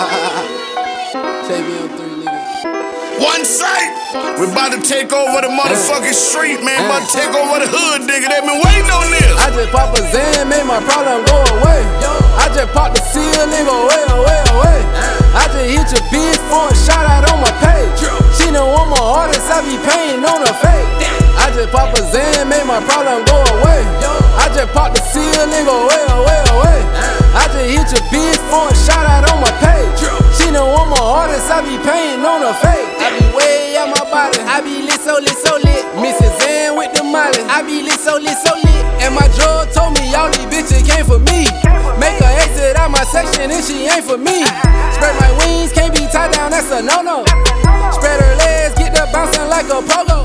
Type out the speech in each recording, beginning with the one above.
KBM3, nigga. One sight, we about to take over the motherfucking street, man. About to take over the hood, nigga. They been waiting on this. I just pop a Zan, made my problem go away. I just pop the seal, nigga, away. I just hit your bitch for a shout out on my page. She know I'm an artist, I be paying on her face. I just pop a Zan, made my problem go away. I just pop the seal, nigga, away. I just hit your bitch for a shout out on my page. She know I'm an artist, I be paying on her face. I be way out my body, I be lit, so lit. Mrs. Zan with the molly, I be lit, so lit. And my drug told me all these bitches came for me. Make her exit out my section and she ain't for me. Spread my wings, can't be tied down, that's a no-no. Spread her legs, get that bouncing like a pogo.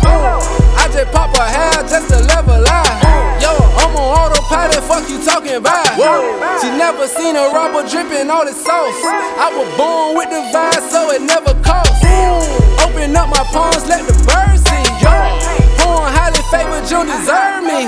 I just pop her hair just to level out. Yo, I'm on autopilot, fuck you talking about. She never seen a robber dripping all the sauce. I was born with the vibe, so it never costs. Open up my palms, let the birds sing. Pouring highly favored, you deserve me.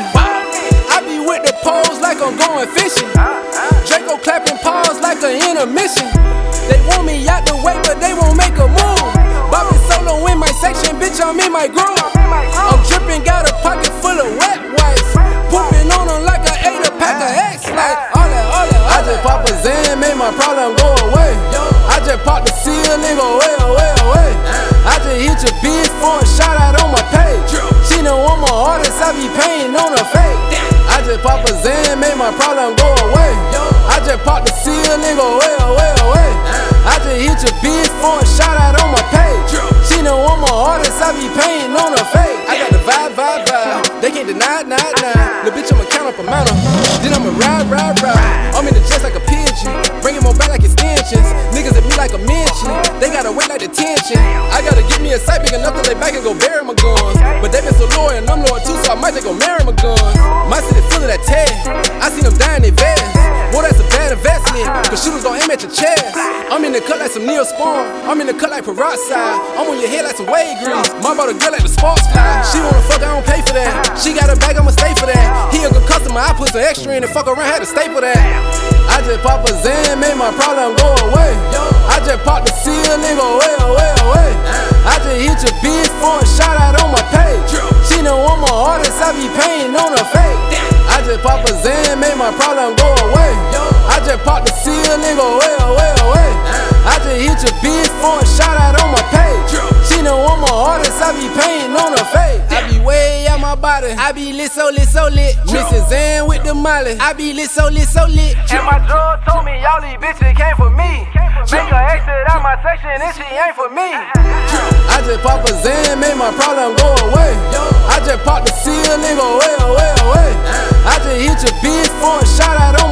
I be with the poles like I'm going fishing. Draco clapping paws like an intermission. They want me out the way, but they won't make a move. Bobby solo in my section, bitch, I'm in my groove. I'm dripping, got a pocket full of wet wipes. Pooping on them like I ate a pack of X. Like all that. I just pop a Zan, made my problem go away. I just pop the seal, nigga, away. I just hit your bitch for a shout out on my page. She know I'm an artist, I be paying on her face. I just pop a Zan, made my problem go away. I just pop the seal, nigga, away. I just hit your bitch for a shout out on my page. She know I'm an artist, I be paying on her face. I got the vibe. They can't deny. Little bitch, I'ma count up a amount of. Then I'ma ride. I'm in the chest like a pigeon, bring him on back like extensions. Niggas at me like a mention, they gotta wait like detention. I gotta get me a sight big enough to lay back and go bury my guns. But they been so loyal and I'm loyal too, so I might just go marry my guns. My city full of that Ted, I seen them die in their vests. Boy, that's a bad investment, cause shooters gon' aim at your chest. I'm in the cut like some Neosporin, I'm in the cut like peroxide. I'm on your head like some wave grease, my bought a girl like the sports fly. She wanna fuck, I don't pay for that. She got a bag, I'ma stay for that. He a good customer, I put some extra in and fuck around, had to stay for that. I just pop a Zan, made my problem go away. I just pop the seal, nigga, away. I just hit your bitch for a shout out on my page. She know I'm an artist, I be paying on her face. I just pop a Zan, made my problem go away. I just pop the seal, nigga, away. I just hit your bitch for a shout out on my page. She know I'm an artist, I be paying on her face. I be way out my body, I be lit, so lit. Mrs. Zan with the molly, I be lit, so lit. And my drug told me all these bitches came for me. Make her exit out my section and she ain't for me. I just pop a Zan, made my problem go away. I just pop the seal, nigga, away. I just hit your bitch for a shout out on